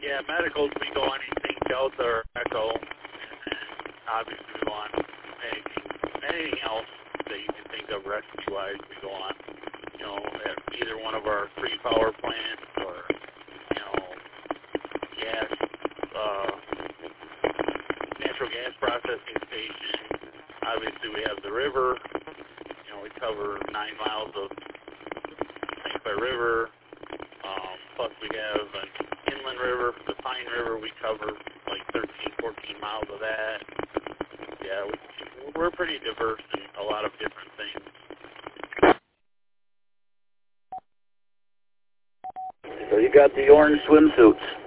Yeah, medicals, we go anything Delta or Echo, and then obviously we go on anything else that you can think of rescue-wise, we go on. You know, at either one of our 3 power plants or, you know, gas, natural gas processing station. Obviously we have the river. You know, we cover 9 miles of St. Clair River. Plus we have an inland river, the Pine River. We cover like 13, 14 miles of that. Yeah, we're pretty diverse in a lot of different things. So you got the orange swimsuits.